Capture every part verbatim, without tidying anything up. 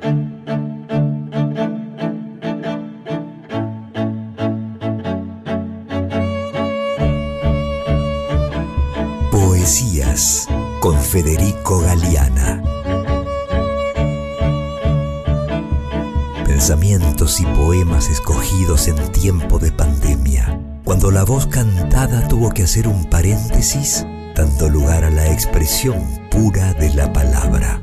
Poesías con Federico Galeana. Pensamientos y poemas escogidos en tiempo de pandemia, cuando la voz cantada tuvo que hacer un paréntesis, dando lugar a la expresión pura de la palabra.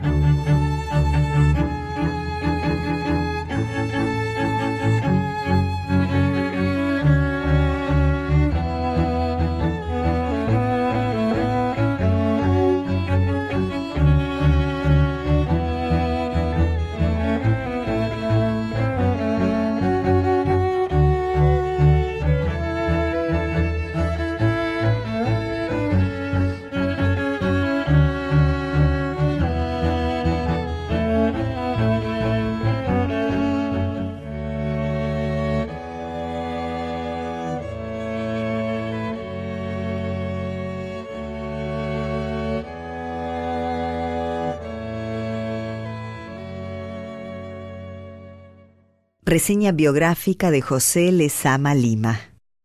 Reseña biográfica de José Lezama Lima.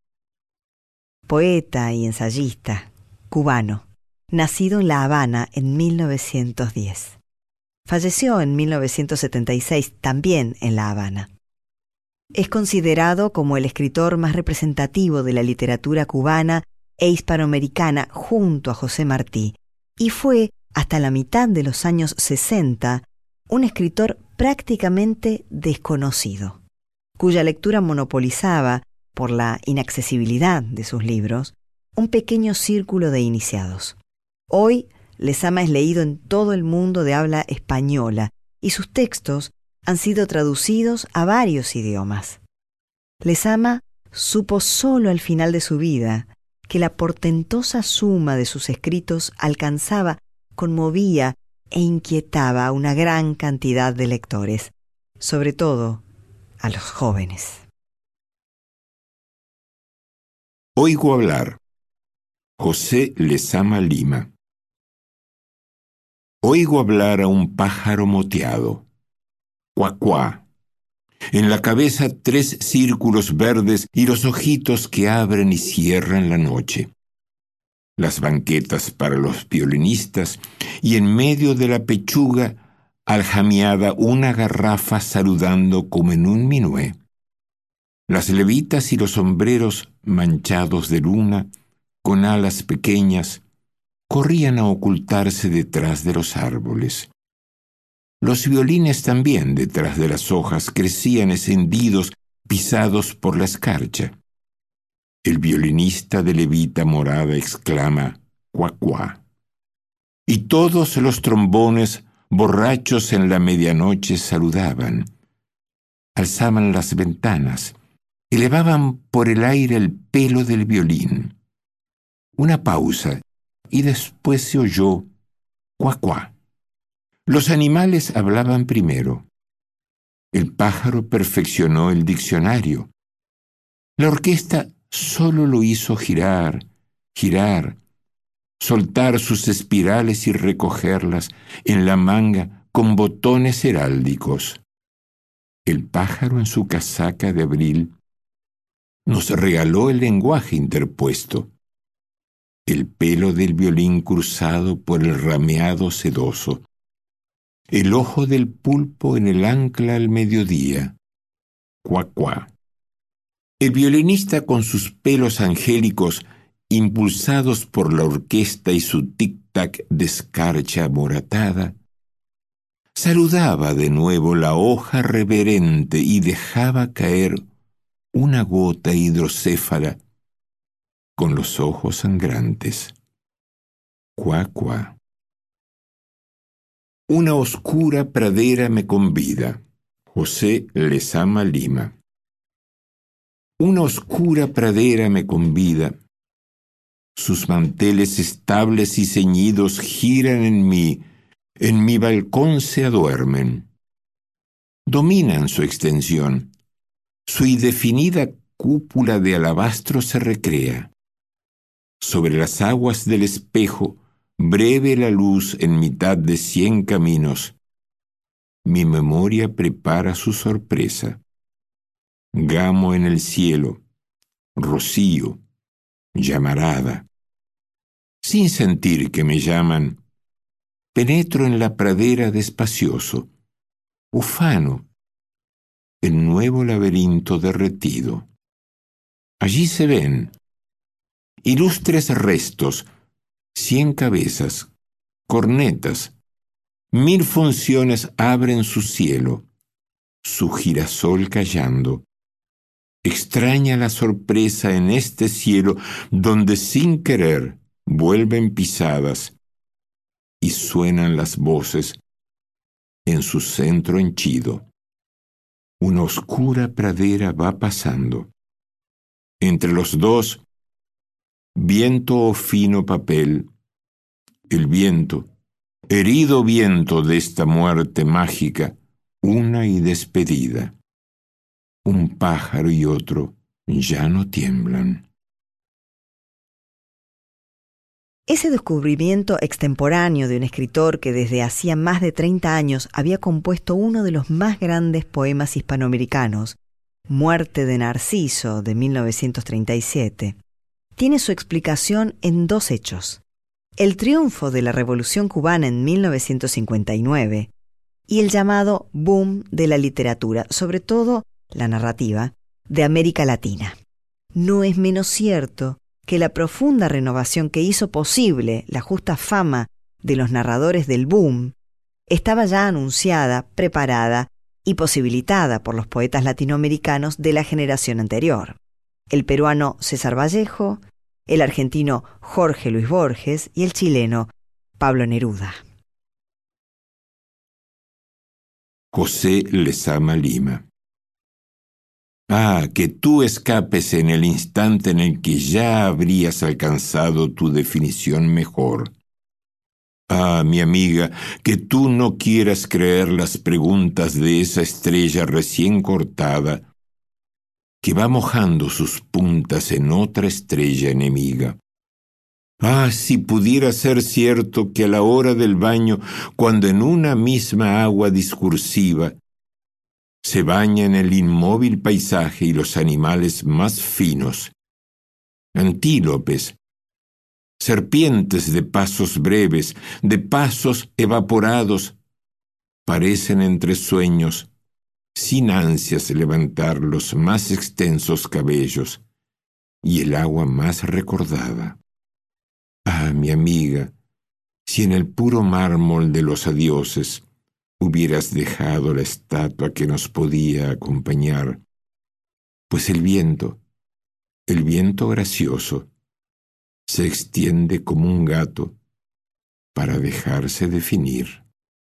Poeta y ensayista, cubano, nacido en La Habana en mil novecientos diez. Falleció en mil novecientos setenta y seis, también en La Habana. Es considerado como el escritor más representativo de la literatura cubana e hispanoamericana junto a José Martí, y fue, hasta la mitad de los años sesenta, un escritor prácticamente desconocido, cuya lectura monopolizaba, por la inaccesibilidad de sus libros, un pequeño círculo de iniciados. Hoy, Lezama es leído en todo el mundo de habla española y sus textos han sido traducidos a varios idiomas. Lezama supo solo al final de su vida que la portentosa suma de sus escritos alcanzaba, conmovía e inquietaba a una gran cantidad de lectores, sobre todo a los jóvenes. Oigo hablar. José Lezama Lima. Oigo hablar a un pájaro moteado. Cuacuá. En la cabeza tres círculos verdes y los ojitos que abren y cierran la noche. Las banquetas para los violinistas y en medio de la pechuga aljameada una garrafa saludando como en un minué. Las levitas y los sombreros manchados de luna, con alas pequeñas, corrían a ocultarse detrás de los árboles. Los violines también detrás de las hojas crecían escendidos, pisados por la escarcha. El violinista de levita morada exclama «cuacuá». Y todos los trombones, borrachos en la medianoche, saludaban. Alzaban las ventanas, elevaban por el aire el pelo del violín. Una pausa, y después se oyó «cuacuá». Los animales hablaban primero. El pájaro perfeccionó el diccionario. La orquesta solo lo hizo girar, girar, soltar sus espirales y recogerlas en la manga con botones heráldicos. El pájaro en su casaca de abril nos regaló el lenguaje interpuesto, el pelo del violín cruzado por el rameado sedoso, el ojo del pulpo en el ancla al mediodía. Cuacuá. El violinista con sus pelos angélicos, impulsados por la orquesta y su tic-tac de escarcha moratada, saludaba de nuevo la hoja reverente y dejaba caer una gota hidrocéfala con los ojos sangrantes. Cuacuá. Una oscura pradera me convida. José Lezama Lima. Una oscura pradera me convida. Sus manteles estables y ceñidos giran en mí, en mi balcón se aduermen. Dominan su extensión. Su indefinida cúpula de alabastro se recrea. Sobre las aguas del espejo, breve la luz en mitad de cien caminos. mi memoria prepara su sorpresa. Gamo en el cielo, rocío, llamarada. Sin sentir que me llaman, penetro en la pradera despacioso, ufano, el nuevo laberinto derretido. Allí se ven ilustres restos, cien cabezas, cornetas, mil funciones abren su cielo, su girasol callando. Extraña la sorpresa en este cielo donde sin querer vuelven pisadas y suenan las voces en su centro henchido. Una oscura pradera va pasando. Entre los dos, viento o fino papel, el viento, herido viento de esta muerte mágica, una y despedida. Un pájaro y otro ya no tiemblan. Ese descubrimiento extemporáneo de un escritor que desde hacía más de treinta años había compuesto uno de los más grandes poemas hispanoamericanos, Muerte de Narciso, de mil novecientos treinta y siete, tiene su explicación en dos hechos: el triunfo de la Revolución Cubana en mil novecientos cincuenta y nueve y el llamado boom de la literatura, sobre todo la narrativa, de América Latina. No es menos cierto que la profunda renovación que hizo posible la justa fama de los narradores del boom estaba ya anunciada, preparada y posibilitada por los poetas latinoamericanos de la generación anterior: el peruano César Vallejo, el argentino Jorge Luis Borges y el chileno Pablo Neruda. José Lezama Lima. Ah, que tú escapes en el instante en el que ya habrías alcanzado tu definición mejor. Ah, mi amiga, que tú no quieras creer las preguntas de esa estrella recién cortada, que va mojando sus puntas en otra estrella enemiga. Ah, si pudiera ser cierto que a la hora del baño, cuando en una misma agua discursiva se bañan el inmóvil paisaje y los animales más finos, antílopes, serpientes de pasos breves, de pasos evaporados, parecen entre sueños, sin ansias levantar los más extensos cabellos y el agua más recordada. Ah, mi amiga, si en el puro mármol de los adioses hubieras dejado la estatua que nos podía acompañar, pues el viento, el viento gracioso, se extiende como un gato para dejarse definir.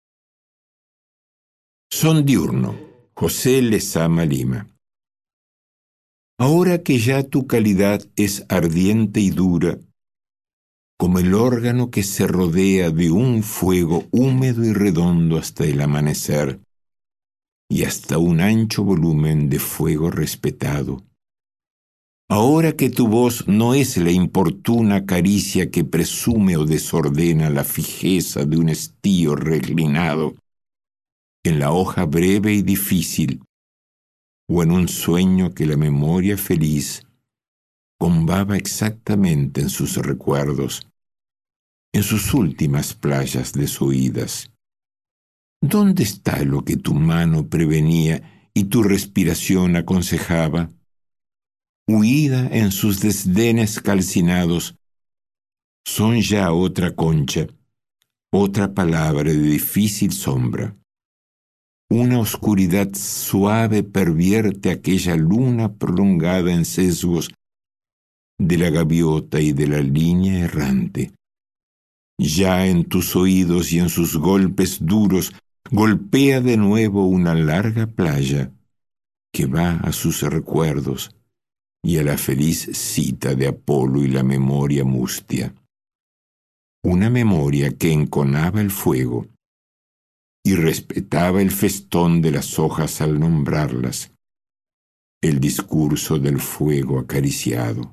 Son diurno, José Lezama Lima. Ahora que ya tu calidad es ardiente y dura, como el órgano que se rodea de un fuego húmedo y redondo hasta el amanecer, y hasta un ancho volumen de fuego respetado. Ahora que tu voz no es la importuna caricia que presume o desordena la fijeza de un estío reclinado en la hoja breve y difícil, o en un sueño que la memoria feliz combaba exactamente en sus recuerdos, en sus últimas playas desoídas. ¿Dónde está lo que tu mano prevenía y tu respiración aconsejaba? Huida en sus desdenes calcinados, son ya otra concha, otra palabra de difícil sombra. Una oscuridad suave pervierte aquella luna prolongada en sesgos de la gaviota y de la línea errante. Ya en tus oídos y en sus golpes duros golpea de nuevo una larga playa que va a sus recuerdos y a la feliz cita de Apolo y la memoria mustia. Una memoria que enconaba el fuego y respetaba el festón de las hojas al nombrarlas, el discurso del fuego acariciado.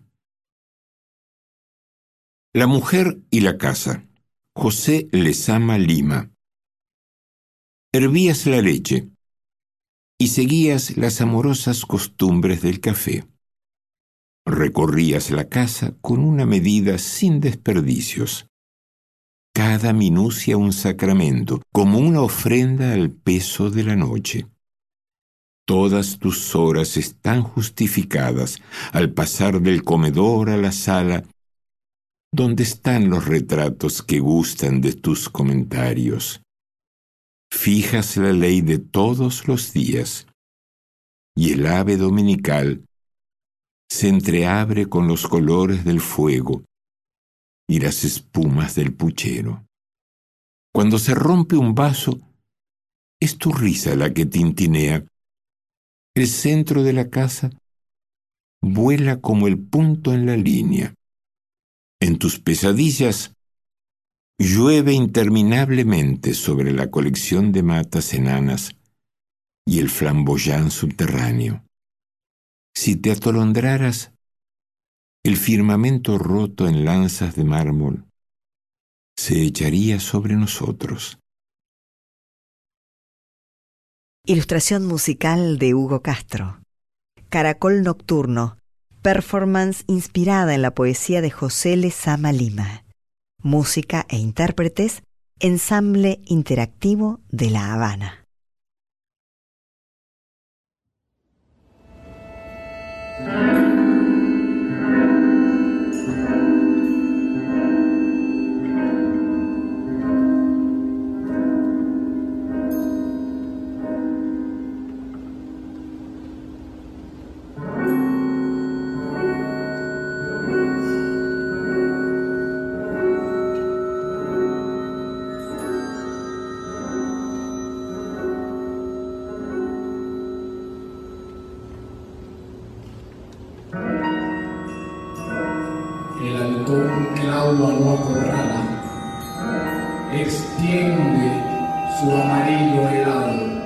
La mujer y la casa, José Lezama Lima. Hervías la leche y seguías las amorosas costumbres del café. Recorrías la casa con una medida sin desperdicios. Cada minucia un sacramento, como una ofrenda al peso de la noche. Todas tus horas están justificadas al pasar del comedor a la sala, donde están los retratos que gustan de tus comentarios. Fijas la ley de todos los días, y el ave dominical se entreabre con los colores del fuego y las espumas del puchero. Cuando se rompe un vaso, es tu risa la que tintinea. El centro de la casa vuela como el punto en la línea. En tus pesadillas llueve interminablemente sobre la colección de matas enanas y el flamboyán subterráneo. Si te atolondraras, el firmamento roto en lanzas de mármol se echaría sobre nosotros. Ilustración musical de Hugo Castro. Caracol Nocturno, performance inspirada en la poesía de José Lezama Lima. Música e intérpretes, Ensamble Interactivo de La Habana. El halcón clavo no acorrala, extiende su amarillo helado.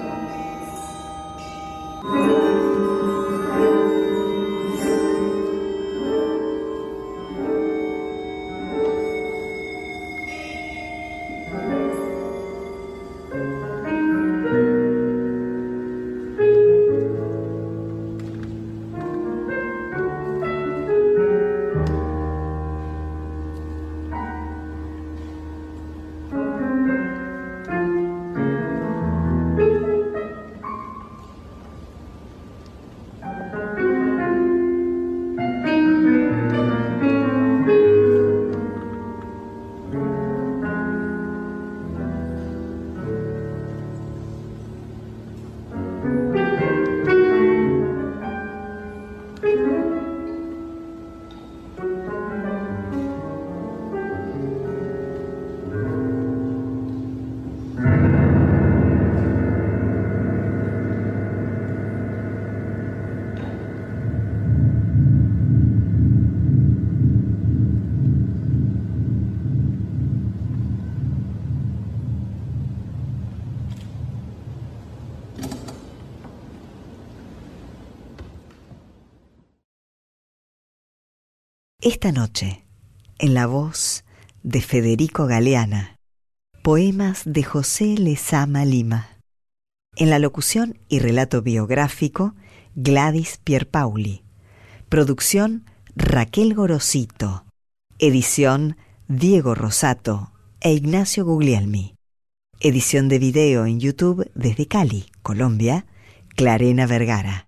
Esta noche, en la voz de Federico Galeana, poemas de José Lezama Lima. En la locución y relato biográfico, Gladys Pierpauli. Producción, Raquel Gorosito. Edición, Diego Rosato e Ignacio Guglielmi. Edición de video en YouTube desde Cali, Colombia, Clarena Vergara.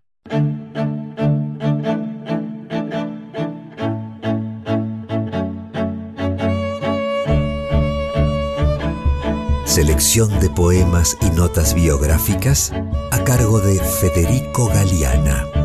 Selección de poemas y notas biográficas a cargo de Federico Galeana.